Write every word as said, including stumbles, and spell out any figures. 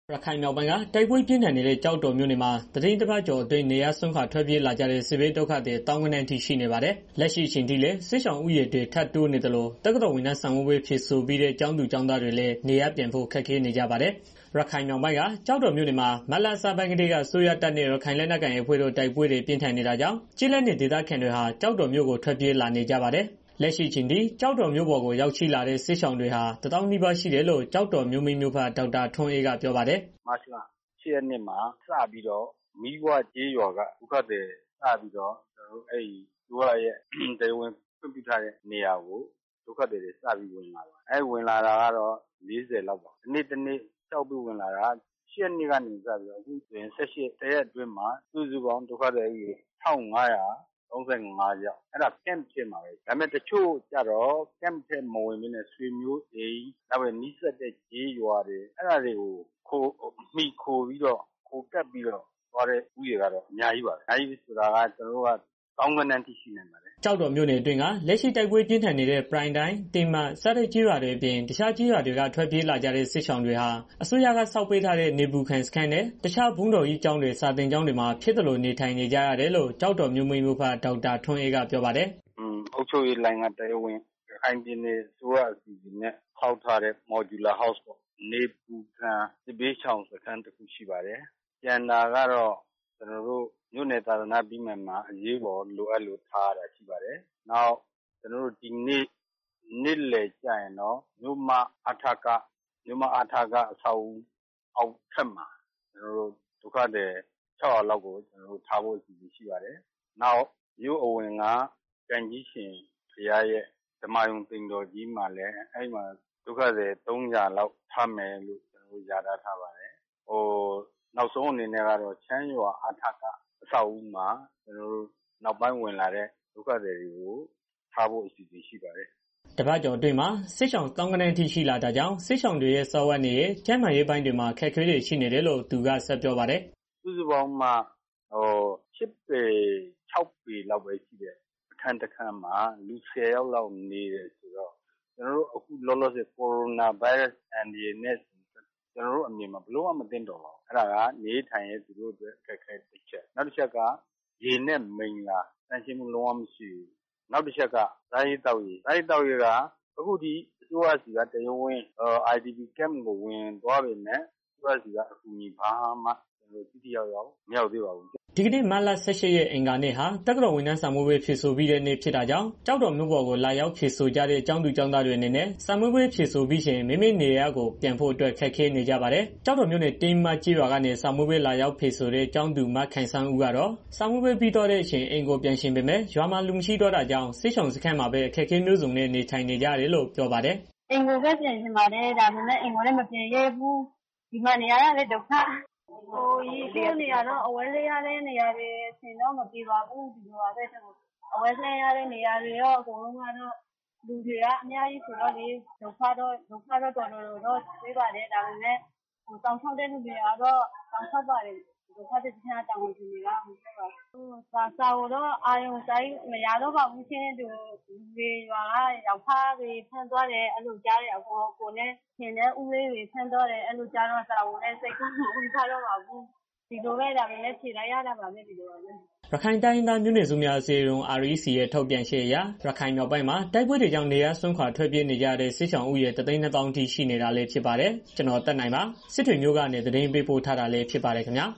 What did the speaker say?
ရခိုင်မြောက်ပိုင်းကတိုက်ပွဲပြင်းထန်နေတဲ့ကြောက်တော်မြို့နယ်မှာသီတင်းတစ်ပတ်ကျော်အတွင်းနေရစွန့်ခွာထွက်ပြေးလာကြတဲ့စစ်ဘေးဒုက္ခသည်တောင်းကနန်းထိရှိနေပါတယ်။လက်ရှိအချိန်ထိလည်းစစ်ဆောင်ဥယျာဉ်တွေထပ်တိုးနေတယ်လို့တက္ကသိုလ်ဝင်နှန်းဆောင်ဝေးဖြစ်ဆိုပြီးတဲ့ကျောင်းသူကျောင်းသားတွေလည်းနေရပြန်ဖို့ခက်ခဲနေကြပါတယ်။ရခိုင်မြောက်ပိုင်းကကြောက်တော်မြို့နယ်မှာမလအစပိုင်းကတည်းကဆိုရတပ်နဲ့ရခိုင်လက်နက်ကိုင်အဖွဲ့တို့တိုက်ပွဲတွေပြင်းထန်နေတာကြောင့်ကျေးလက်နေဒေသခံတွေဟာကြောက်တော်မြို့ကိုထွက်ပြေးလာနေကြပါတယ်။လက်ရှိအချိန်ထိကြောက်တော်မြို့ပေါ်ကိုရောက်ရှိလာတဲ့စစ်ဆောင်တွေဟာတသောင်းနီးပါးရှိတယ်လို့ကြောက်တော်မြို့မိမြို့ဖဒေါက်တာထွန်းအေးကပြောပါတယ်။မတ်လရှစ်ရက်နေ့မှာစပြီးတော့မီးဘွားကျေးရွာကဒုက္ခသည်စပြီးတော့ကျွန်တော်တို့အဲ့ဒီရွာရဲ့တရားဝင်ဖွင့်ပြထားတဲ့နေရာကိုဒုက္ခသည်တွေစပြီးဝင်လာပါအဲ့ဝင်လာတာကတော့လေးဆယ်လောက်ပါဒီနေ့တနေ့တောက်ပြီးဝင်လာတာရှစ်ရက်နေ့ကနေစပြီးတော့အခုဆိုရင်ဆက်ရှိတရက်အတွင်းမှာစုစုပေါင်းဒုက္ခသည်ကြီးတစ်ထောင်ငါးရာသုံးဆယ်ငါးယောက်အဲ့ဒါ camp ဖြစ်မှာပဲဒါပေမဲ့တချို့ကြတော့ camp ထဲမဝင်ဘဲနဲ့ဆွေမျိုးအိမ်နောက်ပဲနီးစပ်တဲ့ကျေးရွာတွေအဲ့ဒါတွေကိုခိုးမိခိုးပြီးတော့ခိုးကပ်ပြီးတော့သွားတဲ့ဥယျာဉ်ကတော့အများကြီးပါပဲအများကြီးဆိုတာကကျွန်တော်တို့ကကောင်းကနန်းတိရှိနေပါတယ်ကြောက်တော်မြို့နယ်အတွင်းကလက်ရှိတိုက်ပွဲပြင်းထန်နေတဲ့ပရိုင်တိုင်းတင်မစတဲ့ကျေးရွာတွေအပြင်တခြားကျေးရွာတွေကထွက်ပြေးလာကြတဲ့စစ်ဆောင်တွေဟာအစိုးရကစောက်ပေးထားတဲ့နေပူခံစခန်းနဲ့တခြားဘုံတော်ကြီးကျောင်းတွေစာသင်ကျောင်းတွေမှာဖြစ်တယ်လို့နေထိုင်နေကြရတယ်လို့ကြောက်တော်မြို့မိမြို့ဖဒေါက်တာထွန်းအေးကပြောပါတယ်။อืมအုတ်ချုပ်ရေးလိုင်းကတရားဝင်ခိုင်ပြည်နယ်ဆိုရအစီအစဉ်နဲ့ထောက်ထားတဲ့ modular house ပေါ့နေပူခံစစ်ဘေးချောင်စခန်းတစ်ခုရှိပါတယ်။ကျန်တာကတော့ကျွန်တော်တို့မြို့နယ်သာသနာ့ပြည်နယ်မှာအရေးပေါ်လိုအပ်လို့ထားရတာရှိပါတယ်။နောက်ကျွန်တော်တို့ဒီနေ့နေ့လယ်ကျရင်တော့မြို့မအထကမြို့မအထကအဆောက်အဦအောက်ထပ်မှာကျွန်တော်တို့ဒုက္ခသည်ခြောက်ရာလောက်ကိုကျွန်တော်တို့ထားဖို့အစီအစဉ်ရှိပါတယ်။နောက်မြို့အဝင်ကကံကြီးရှင်ဖရားရဲ့ဓမ္မယုံတင်တော်ကြီးမှာလည်းအဲ့မှာဒုက္ခသည်သုံးရာလောက်ထားမယ်လို့ကျွန်တော်တို့ယာထားထားပါတယ်။ဟိုနောက်ဆုံးအနေနဲ့ကတော့ချမ်းရွာအထကအဆောက်အဦမှာကျွန်တော်တို့နောက်ပိုင်းဝင်လာတဲ့ဒုက္ခသည်တွေကိုထားဖို့အစီအစဉ်ရှိပါတယ်တပတ်ကျော်အတွင်းမှာစစ်ဆောင်တောင်းကနန်းထိရှိလာတာကြောင့်စစ်ဆောင်တွေရဲ့စောဝတ်နေရဲ့ကျန်းမာရေးပိုင်းတွေမှာခက်ခဲတွေရှိနေတယ်လို့သူကဆက်ပြောပါတယ်စုစုပေါင်းမှာဟိုရှစ်ပေခြောက်ပေလောက်ပဲရှိတယ်အခန်းတစ်ခန်းမှာလူဆယ်ယောက်လောက်နေတယ်ဆိုတော့ကျွန်တော်တို့အခုလောလောဆယ်ကိုရိုနာဗိုင်းရပ်စ်အန်ဒီနဲ့ကျွန်တော်တို့အမြင်မှာဘလို့မှမသိတော့ပါဘူးအဲ့ဒါကနေထိုင်ရဲ့သူတို့အတွက်အခက်အခဲတစ်ချက်နောက်တစ်ချက်ကရေနဲ့မိန်လာတန်ရှင်းမှုလုံးဝမရှိဘူးနောက်တစ်ချက်ကဓာတ်ရည်တောက်ရည်ဓာတ်ရည်တောက်ရည်ကအခုဒီအစိုးရစီကတရားဝင် အိုင် ဒီ ပီ camp ကိုဝင်သွားပြီနဲ့အစိုးရစီကအကူအညီဘာမှကျွန်တော်တိတိယောက်ယောက်မရောက်သေးပါဘူးဒီကနေ့မလဆယ်ရှစ်ရက်အင်္ဂါနေ့ဟာတက္ကသိုလ်ဝန်ထမ်းစာမေးပွဲဖြေဆိုပြီးတဲ့နေ့ဖြစ်တာကြောင့်ကြောက်တော်မြို့ပေါ်ကိုလာရောက်ဖြေဆိုကြတဲ့ကျောင်းသူကျောင်းသားတွေအနေနဲ့စာမေးပွဲဖြေဆိုပြီးရင်မိမိနေရာကိုပြန်ဖို့အတွက်ခက်ခဲနေကြပါတယ်။ကြောက်တော်မြို့နယ်တင်းမကြီးရွာကနေစာမေးပွဲလာရောက်ဖြေဆိုတဲ့ကျောင်းသူမခိုင်ဆန်းဦးကတော့စာမေးပွဲပြီးတော့တဲ့အချိန်အိမ်ကိုပြန်ရှင်ပေမဲ့ရွာမှာလူမရှိတော့တာကြောင့်စစ်ဆောင်စခန်းမှာပဲအခက်အခဲမျိုးစုံနဲ့နေထိုင်နေကြတယ်လို့ပြောပါတယ်။အိမ်ကိုပဲပြန်ရှင်ပါတယ်ဒါပေမဲ့အိမ်ကိုလည်းမပြန်ရဘူးဒီမှာနေရတာလည်းဒုက္ခဟိုရေရှိနေရတော့အဝဲလေးရတဲ့နေရာတွေဆင်တော့မပြေပါဘူးဒီလိုပါပဲအဝဲလေးရတဲ့နေရာတွေရောအကုန်လုံးကတော့လူတွေကအများကြီးဆိုတော့ဒီဒုက္ခတော့ဒုက္ခတော့တော်တော်တော့ပြေးပါတယ်ဒါပေမဲ့ဟိုတောင်းထောက်တဲ့လူတွေကတော့တောင်းထောက်ပါတယ်ဒုက္ခတစ်ချက်တောင်းဝင်နေတာမဟုတ်ပါဘူးစာစာတော့အာယုံဆိုင်မရတော့ပါဘူးချင်းတူဒီရွာကရောက်ဖားတွေဖမ်းသွားတယ်အဲ့လိုကြားရအခုကိုနဲ့ရှင်တဲ့ဦးလေးတွေဖမ်းသွားတယ်အဲ့လိုကြားတော့စာဝင်နဲ့စိတ်ကူးဝင်ထားတော့ပါဘူးဒီလိုပဲဒါပဲနဲ့ဖြေလိုက်ရတာပါပဲဒီလိုပါပဲရခိုင်တိုင်းသားမျိုးနွယ်စုများအစည်းအရုံး အာ အီ စီ ရဲ့ထုတ်ပြန်ချက်အရရခိုင်မြောက်ပိုင်းမှာတိုက်ပွဲတွေကြောင့်နေရာစွန့်ခွာထွက်ပြေးနေကြတဲ့စစ်ဆောင်ဥယျာဉ်တသိန်းနှစ်သောင်းထိရှိနေတာလည်းဖြစ်ပါတယ်ကျွန်တော်တက်နိုင်ပါစစ်တွေမျိုးကနေသတင်းပေးပို့ထားတာလည်းဖြစ်ပါတယ်ခင်ဗျာ